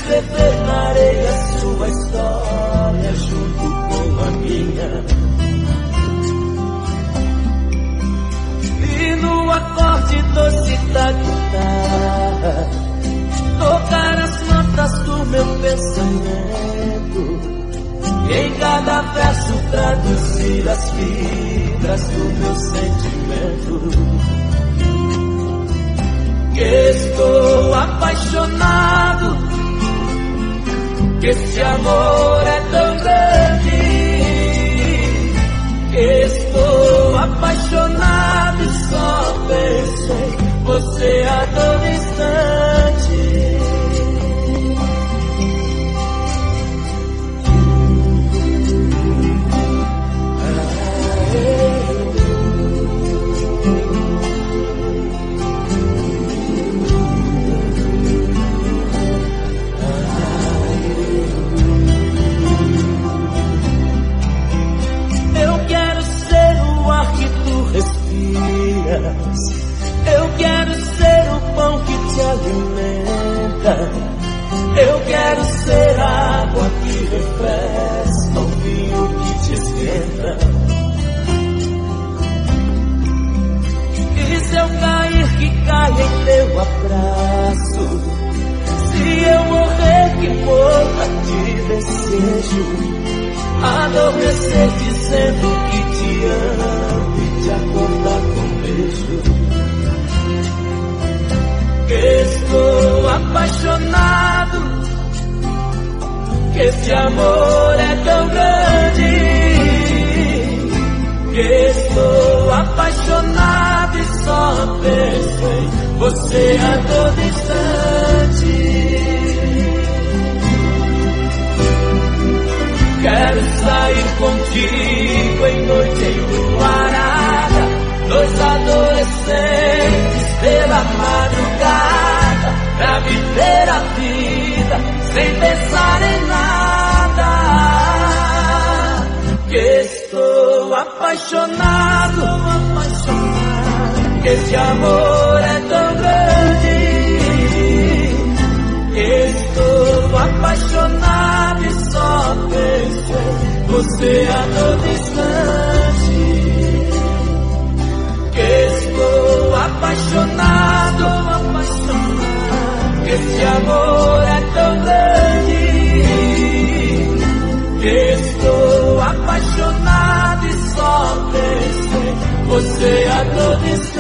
escrever na areia sua história junto com a minha. E no acorde doce da guitarra tocar as notas do meu pensamento, e em cada verso traduzir as fibras do meu sentimento. Que estou apaixonado, que esse amor é tão grande. Que estou apaixonado e só penso em você a todo instante. Eu quero ser o pão que te alimenta. Eu quero ser a água que refresca, o vinho que te esquenta. E se eu cair, que caia em teu abraço. Se eu morrer, que morra de desejo. Adormecer dizendo que te amo e te acordar com beijo. Que estou apaixonado, que esse amor é tão grande. Que estou apaixonado e só penso em você a todo instante. Quero sair contigo em noite enluarada, dois adolescentes pela madrugada, pra viver a vida sem pensar em nada. Que estou apaixonado, que esse amor é tão grande. Que estou apaixonado e só penso em você a todo instante. Que estou apaixonado, que esse amor é tão grande. Que estou apaixonado e só penso em você a todo instante.